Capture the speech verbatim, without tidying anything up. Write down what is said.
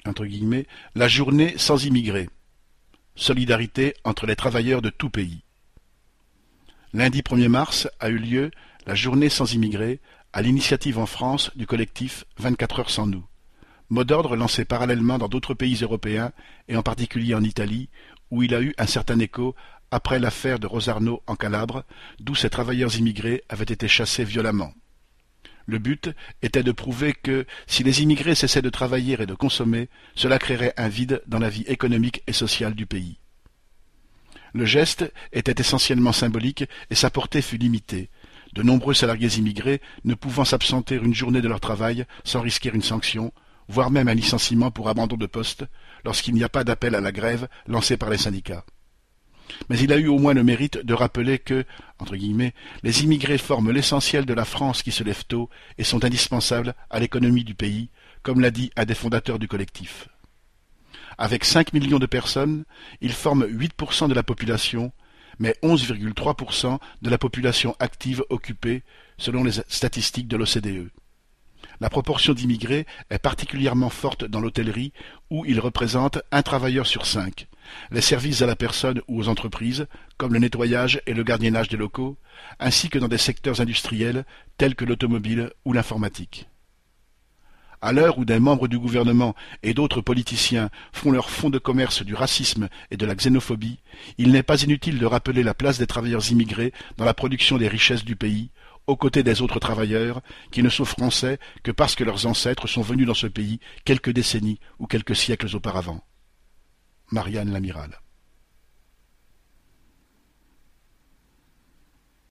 entre guillemets, la journée sans immigrés. Solidarité entre les travailleurs de tout pays. Lundi premier mars a eu lieu la journée sans immigrés, à l'initiative en France du collectif vingt-quatre heures sans nous. Mot d'ordre lancé parallèlement dans d'autres pays européens, et en particulier en Italie, où il a eu un certain écho après l'affaire de Rosarno en Calabre, d'où ces travailleurs immigrés avaient été chassés violemment. Le but était de prouver que, si les immigrés cessaient de travailler et de consommer, cela créerait un vide dans la vie économique et sociale du pays. Le geste était essentiellement symbolique et sa portée fut limitée, de nombreux salariés immigrés ne pouvant s'absenter une journée de leur travail sans risquer une sanction, voire même un licenciement pour abandon de poste, lorsqu'il n'y a pas d'appel à la grève lancé par les syndicats. Mais il a eu au moins le mérite de rappeler que, entre guillemets, les immigrés forment l'essentiel de la France qui se lève tôt et sont indispensables à l'économie du pays, comme l'a dit un des fondateurs du collectif. Avec cinq millions de personnes, ils forment huit pour cent de la population, mais onze virgule trois pour cent de la population active occupée, selon les statistiques de l'O C D E. La proportion d'immigrés est particulièrement forte dans l'hôtellerie, où ils représentent un travailleur sur cinq, les services à la personne ou aux entreprises, comme le nettoyage et le gardiennage des locaux, ainsi que dans des secteurs industriels tels que l'automobile ou l'informatique. À l'heure où des membres du gouvernement et d'autres politiciens font leur fonds de commerce du racisme et de la xénophobie, il n'est pas inutile de rappeler la place des travailleurs immigrés dans la production des richesses du pays, aux côtés des autres travailleurs qui ne sont français que parce que leurs ancêtres sont venus dans ce pays quelques décennies ou quelques siècles auparavant. Marianne Lamiral.